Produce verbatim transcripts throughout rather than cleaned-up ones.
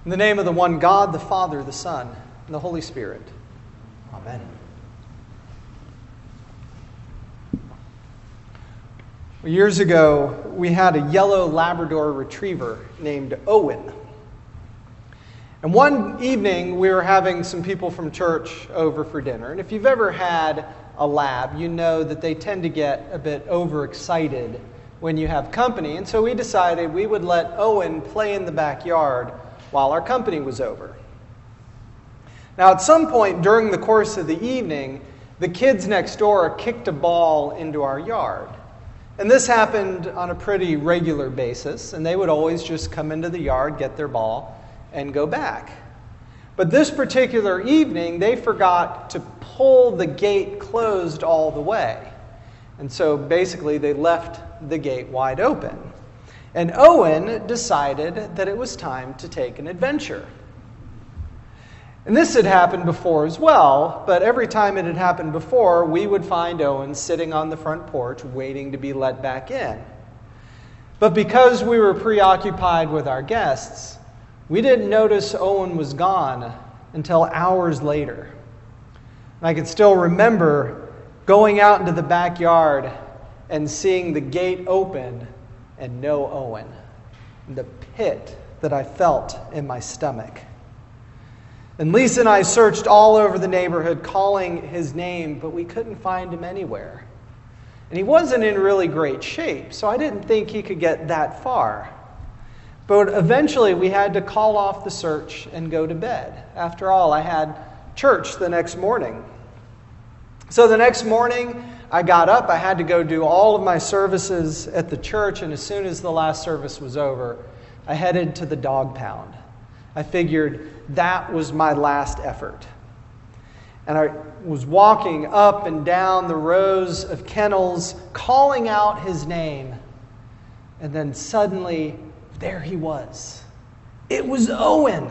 In the name of the one God, the Father, the Son, and the Holy Spirit. Amen. Years ago, we had a yellow Labrador retriever named Owen. And one evening, we were having some people from church over for dinner. And if you've ever had a lab, you know that they tend to get a bit overexcited when you have company. And so we decided we would let Owen play in the backyard while our company was over. Now, at some point during the course of the evening, the kids next door kicked a ball into our yard. And this happened on a pretty regular basis, and they would always just come into the yard, get their ball, and go back. But this particular evening, they forgot to pull the gate closed all the way. And so basically, they left the gate wide open. And Owen decided that it was time to take an adventure. And this had happened before as well, but every time it had happened before, we would find Owen sitting on the front porch waiting to be let back in. But because we were preoccupied with our guests, we didn't notice Owen was gone until hours later. And I can still remember going out into the backyard and seeing the gate open and no Owen, and the pit that I felt in my stomach. And Lisa and I searched all over the neighborhood calling his name, but we couldn't find him anywhere. And he wasn't in really great shape, so I didn't think he could get that far. But eventually we had to call off the search and go to bed. After all, I had church the next morning. So the next morning, I got up. I had to go do all of my services at the church, and as soon as the last service was over, I headed to the dog pound. I figured that was my last effort. And I was walking up and down the rows of kennels, calling out his name, and then suddenly, there he was. It was Owen.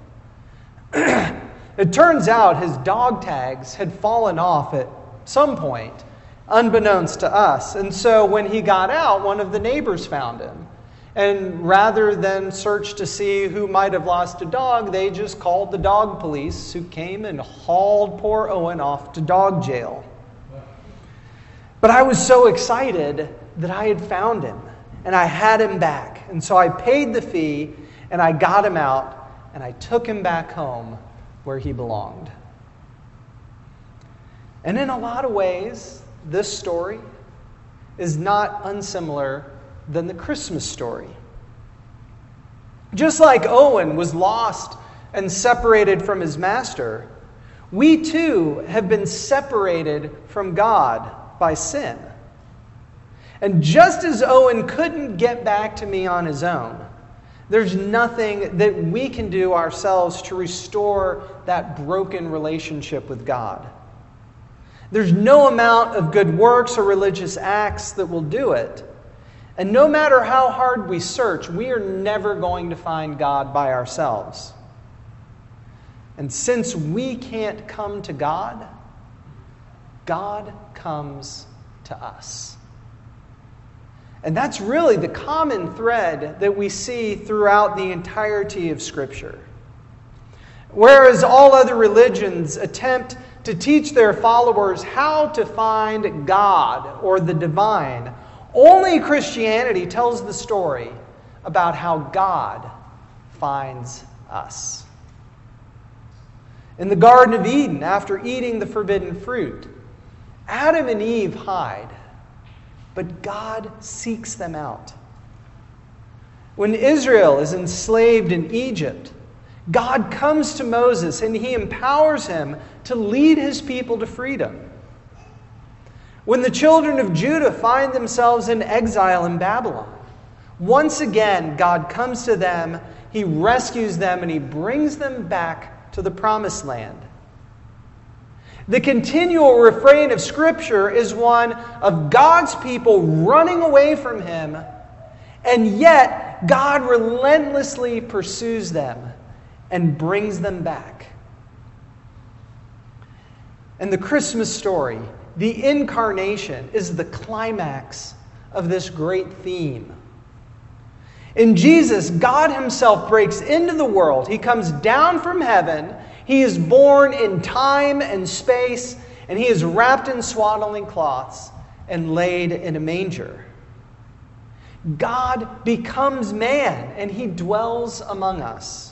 It turns out his dog tags had fallen off at some point, unbeknownst to us. And so when he got out, one of the neighbors found him. And rather than search to see who might have lost a dog, they just called the dog police, who came and hauled poor Owen off to dog jail. But I was so excited that I had found him, and I had him back. And so I paid the fee, and I got him out, and I took him back home where he belonged. And in a lot of ways, this story is not unsimilar than the Christmas story. Just like Owen was lost and separated from his master, we too have been separated from God by sin. And just as Owen couldn't get back to me on his own, there's nothing that we can do ourselves to restore that broken relationship with God. There's no amount of good works or religious acts that will do it. And no matter how hard we search, we are never going to find God by ourselves. And since we can't come to God, God comes to us. And that's really the common thread that we see throughout the entirety of Scripture. Whereas all other religions attempt to teach their followers how to find God or the divine, only Christianity tells the story about how God finds us. In the Garden of Eden, after eating the forbidden fruit, Adam and Eve hide, but God seeks them out. When Israel is enslaved in Egypt, God comes to Moses and he empowers him to lead his people to freedom. When the children of Judah find themselves in exile in Babylon, once again God comes to them, he rescues them, and he brings them back to the promised land. The continual refrain of Scripture is one of God's people running away from him, and yet God relentlessly pursues them and brings them back. And the Christmas story, the incarnation, is the climax of this great theme. In Jesus, God himself breaks into the world. He comes down from heaven. He is born in time and space, and he is wrapped in swaddling cloths and laid in a manger. God becomes man, and he dwells among us.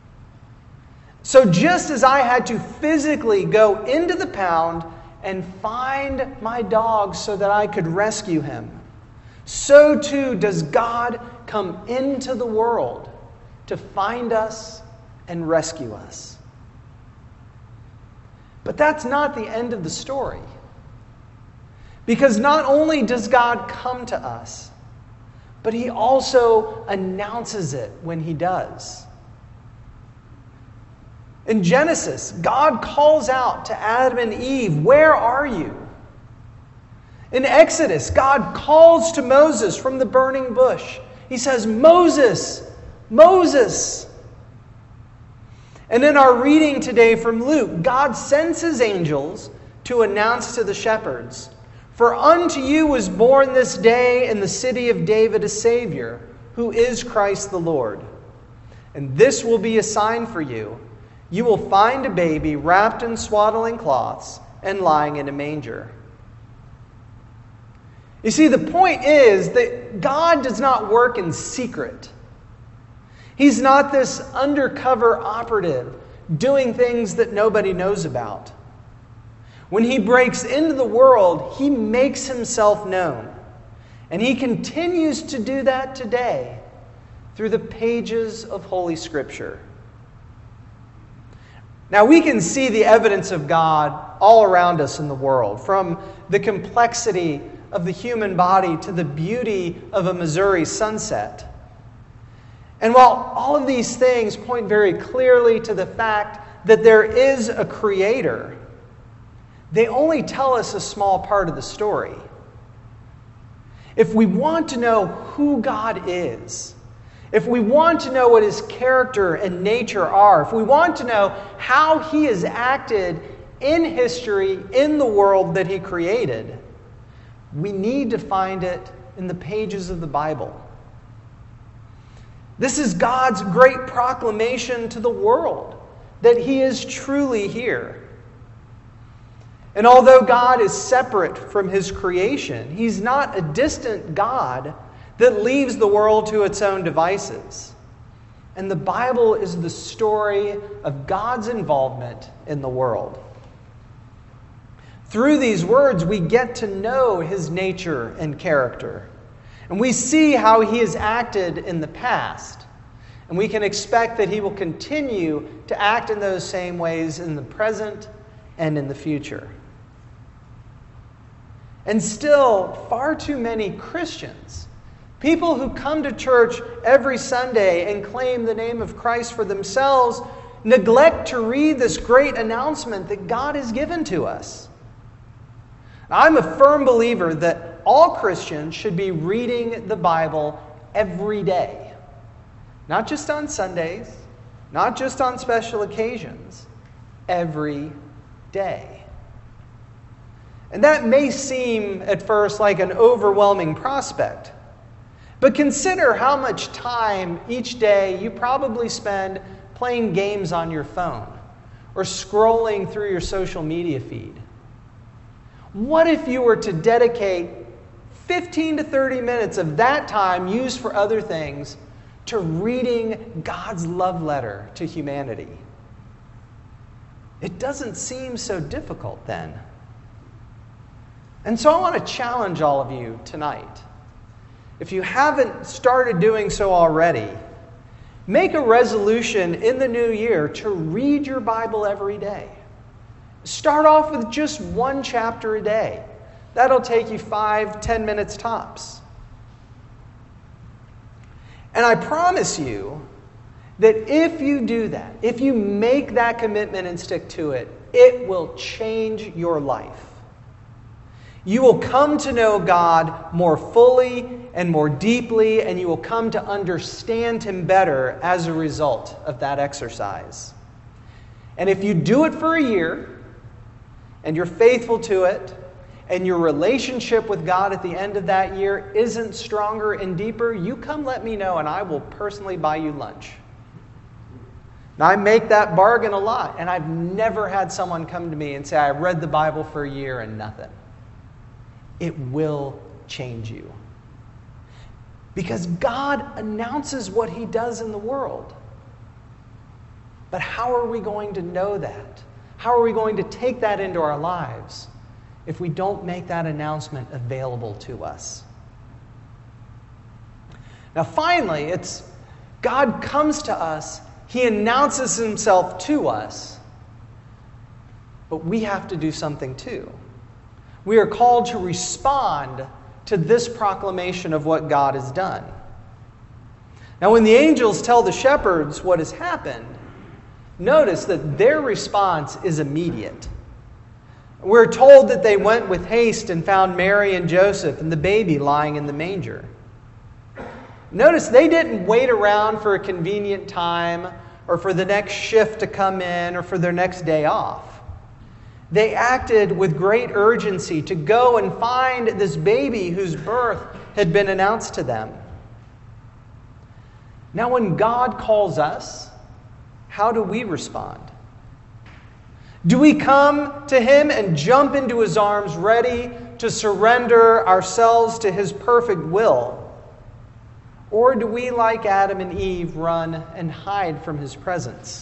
So just as I had to physically go into the pound and find my dog so that I could rescue him, so too does God come into the world to find us and rescue us. But that's not the end of the story. Because not only does God come to us, but he also announces it when he does. In Genesis, God calls out to Adam and Eve, "Where are you?" In Exodus, God calls to Moses from the burning bush. He says, "Moses, Moses." And in our reading today from Luke, God sends his angels to announce to the shepherds, "For unto you was born this day in the city of David a Savior, who is Christ the Lord. And this will be a sign for you. You will find a baby wrapped in swaddling cloths and lying in a manger." You see, the point is that God does not work in secret. He's not this undercover operative doing things that nobody knows about. When he breaks into the world, he makes himself known. And he continues to do that today through the pages of Holy Scripture. Now, we can see the evidence of God all around us in the world, from the complexity of the human body to the beauty of a Missouri sunset. And while all of these things point very clearly to the fact that there is a Creator, they only tell us a small part of the story. If we want to know who God is, if we want to know what his character and nature are, if we want to know how he has acted in history, in the world that he created, we need to find it in the pages of the Bible. This is God's great proclamation to the world that he is truly here. And although God is separate from his creation, he's not a distant God that leaves the world to its own devices. And the Bible is the story of God's involvement in the world. Through these words, we get to know his nature and character. And we see how he has acted in the past. And we can expect that he will continue to act in those same ways in the present and in the future. And still, far too many Christians, people who come to church every Sunday and claim the name of Christ for themselves, neglect to read this great announcement that God has given to us. I'm a firm believer that all Christians should be reading the Bible every day. Not just on Sundays, not just on special occasions, every day. And that may seem at first like an overwhelming prospect. But consider how much time each day you probably spend playing games on your phone or scrolling through your social media feed. What if you were to dedicate fifteen to thirty minutes of that time used for other things to reading God's love letter to humanity? It doesn't seem so difficult then. And so I want to challenge all of you tonight. If you haven't started doing so already, make a resolution in the new year to read your Bible every day. Start off with just one chapter a day. That'll take you five, ten minutes tops. And I promise you that if you do that, if you make that commitment and stick to it, it will change your life. You will come to know God more fully and more deeply, and you will come to understand him better as a result of that exercise. And if you do it for a year, and you're faithful to it, and your relationship with God at the end of that year isn't stronger and deeper, you come let me know and I will personally buy you lunch. Now, I make that bargain a lot, and I've never had someone come to me and say, I read the Bible for a year and nothing. It will change you. Because God announces what He does in the world. But how are we going to know that? How are we going to take that into our lives if we don't make that announcement available to us? Now, finally, it's God comes to us, He announces Himself to us, but we have to do something too. We are called to respond to this proclamation of what God has done. Now, when the angels tell the shepherds what has happened, notice that their response is immediate. We're told that they went with haste and found Mary and Joseph and the baby lying in the manger. Notice they didn't wait around for a convenient time or for the next shift to come in or for their next day off. They acted with great urgency to go and find this baby whose birth had been announced to them. Now, when God calls us, how do we respond? Do we come to Him and jump into His arms ready to surrender ourselves to His perfect will? Or do we, like Adam and Eve, run and hide from His presence?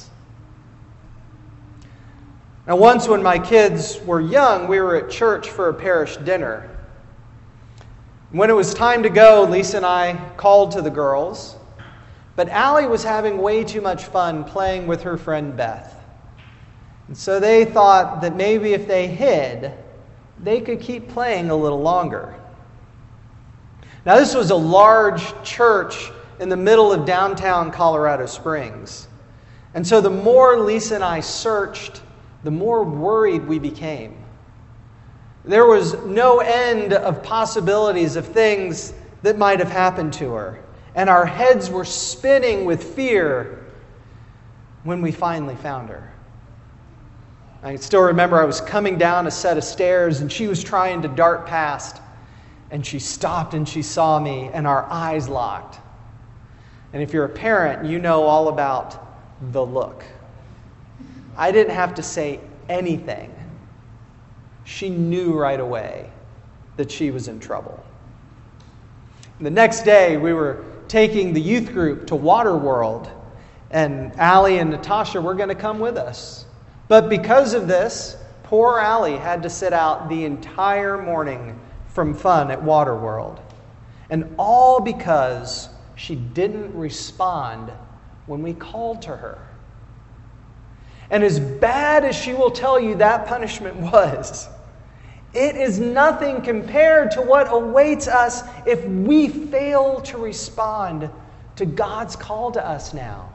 Now, once when my kids were young, we were at church for a parish dinner. When it was time to go, Lisa and I called to the girls, but Allie was having way too much fun playing with her friend Beth. And so they thought that maybe if they hid, they could keep playing a little longer. Now, this was a large church in the middle of downtown Colorado Springs. And so the more Lisa and I searched, the more worried we became. There was no end of possibilities of things that might have happened to her. And our heads were spinning with fear when we finally found her. I still remember I was coming down a set of stairs and she was trying to dart past. And she stopped and she saw me and our eyes locked. And if you're a parent, you know all about the look. I didn't have to say anything. She knew right away that she was in trouble. The next day, we were taking the youth group to Waterworld, and Allie and Natasha were going to come with us. But because of this, poor Allie had to sit out the entire morning from fun at Waterworld. And all because she didn't respond when we called to her. And as bad as she will tell you that punishment was, it is nothing compared to what awaits us if we fail to respond to God's call to us now.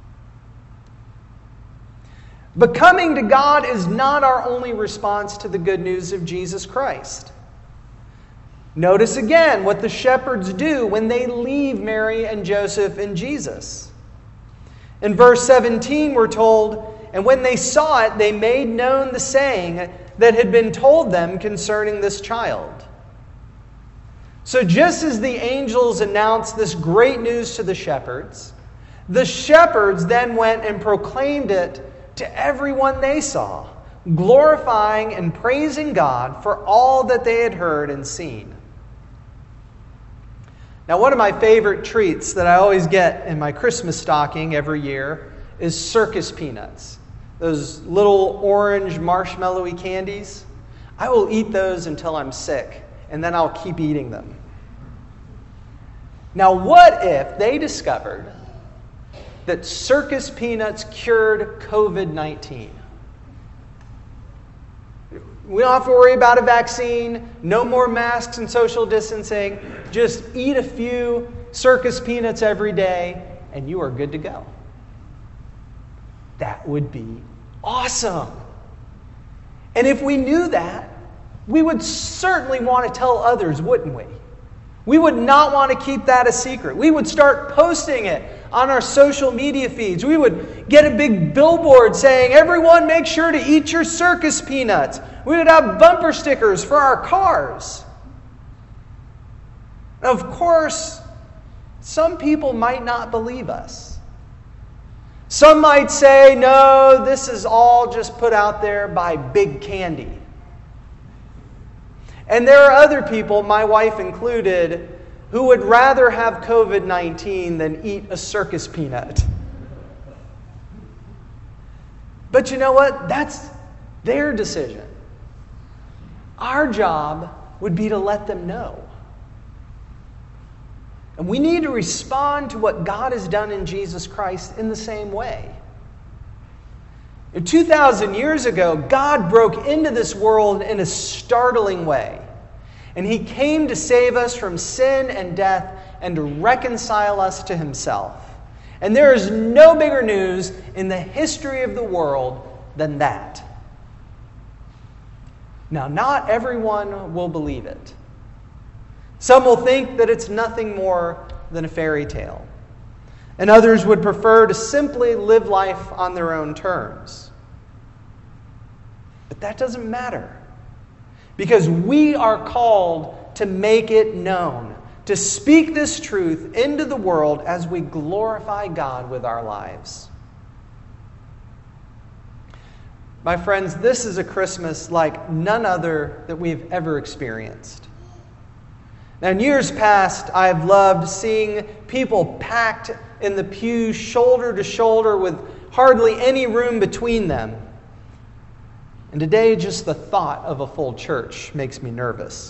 But coming to God is not our only response to the good news of Jesus Christ. Notice again what the shepherds do when they leave Mary and Joseph and Jesus. In verse seventeen, we're told, "And when they saw it, they made known the saying that had been told them concerning this child." So just as the angels announced this great news to the shepherds, the shepherds then went and proclaimed it to everyone they saw, glorifying and praising God for all that they had heard and seen. Now, one of my favorite treats that I always get in my Christmas stocking every year is circus peanuts. Those little orange marshmallowy candies. I will eat those until I'm sick, and then I'll keep eating them. Now, what if they discovered that circus peanuts cured covid nineteen? We don't have to worry about a vaccine, no more masks and social distancing. Just eat a few circus peanuts every day, and you are good to go. That would be awesome. And if we knew that, we would certainly want to tell others, wouldn't we? We would not want to keep that a secret. We would start posting it on our social media feeds. We would get a big billboard saying, everyone make sure to eat your circus peanuts. We would have bumper stickers for our cars. Of course, some people might not believe us. Some might say, no, this is all just put out there by Big Candy. And there are other people, my wife included, who would rather have covid nineteen than eat a circus peanut. But you know what? That's their decision. Our job would be to let them know. And we need to respond to what God has done in Jesus Christ in the same way. two thousand years ago, God broke into this world in a startling way. And He came to save us from sin and death and to reconcile us to Himself. And there is no bigger news in the history of the world than that. Now, not everyone will believe it. Some will think that it's nothing more than a fairy tale. And others would prefer to simply live life on their own terms. But that doesn't matter. Because we are called to make it known, to speak this truth into the world as we glorify God with our lives. My friends, this is a Christmas like none other that we've ever experienced. Now, in years past, I've loved seeing people packed in the pews shoulder to shoulder with hardly any room between them. And today, just the thought of a full church makes me nervous.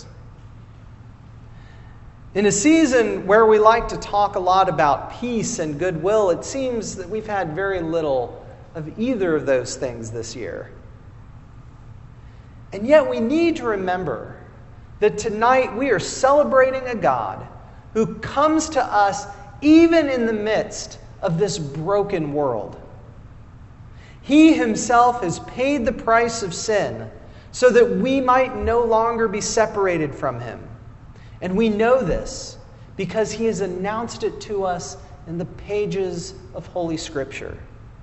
In a season where we like to talk a lot about peace and goodwill, it seems that we've had very little of either of those things this year. And yet we need to remember that tonight we are celebrating a God who comes to us even in the midst of this broken world. He Himself has paid the price of sin so that we might no longer be separated from Him. And we know this because He has announced it to us in the pages of Holy Scripture.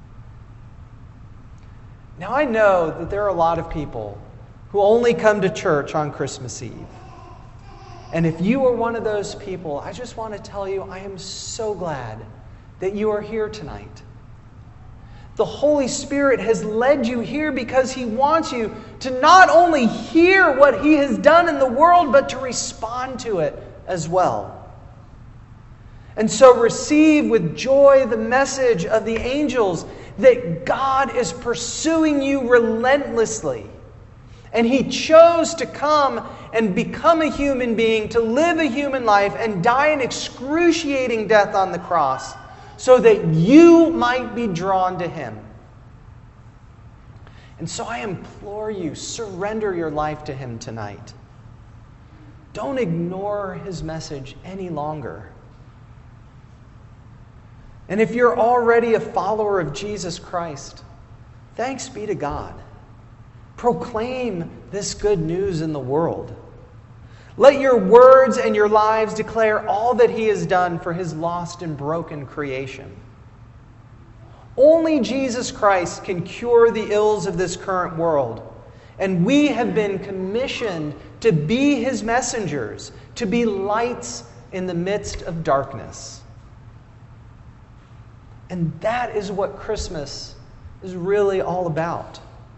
Now, I know that there are a lot of people who only come to church on Christmas Eve. And if you are one of those people, I just want to tell you, I am so glad that you are here tonight. The Holy Spirit has led you here because He wants you to not only hear what He has done in the world, but to respond to it as well. And so receive with joy the message of the angels that God is pursuing you relentlessly. And He chose to come and become a human being, to live a human life and die an excruciating death on the cross, so that you might be drawn to Him. And so I implore you, surrender your life to Him tonight. Don't ignore His message any longer. And if you're already a follower of Jesus Christ, thanks be to God. Proclaim this good news in the world. Let your words and your lives declare all that He has done for His lost and broken creation. Only Jesus Christ can cure the ills of this current world. And we have been commissioned to be His messengers, to be lights in the midst of darkness. And that is what Christmas is really all about.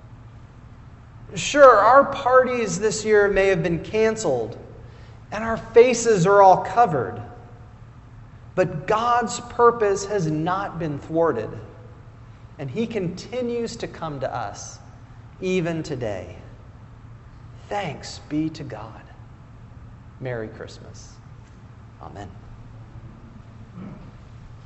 Sure, our parties this year may have been canceled, and our faces are all covered. But God's purpose has not been thwarted, and He continues to come to us even today. Thanks be to God. Merry Christmas. Amen.